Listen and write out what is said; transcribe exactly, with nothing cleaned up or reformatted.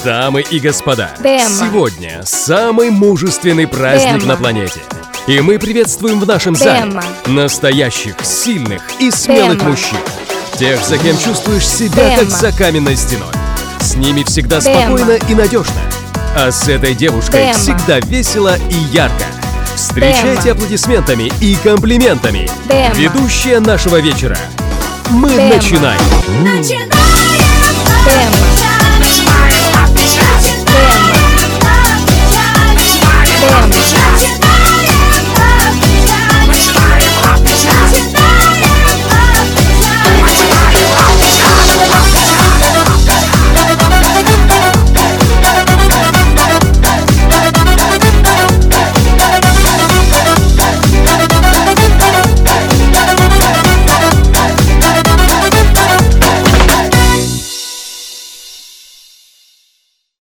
Дамы и господа, Бэм. сегодня самый мужественный праздник Бэм. на планете. И мы приветствуем в нашем зале Бэм. настоящих, сильных и смелых Бэм. мужчин. Тех, за кем чувствуешь себя Бэм. как за каменной стеной. С ними всегда Бэм. спокойно и надежно. А с этой девушкой Бэм. всегда весело и ярко. Встречайте Бэм. аплодисментами и комплиментами Бэм. ведущая нашего вечера. Мы Бэм. начинаем. Бэм.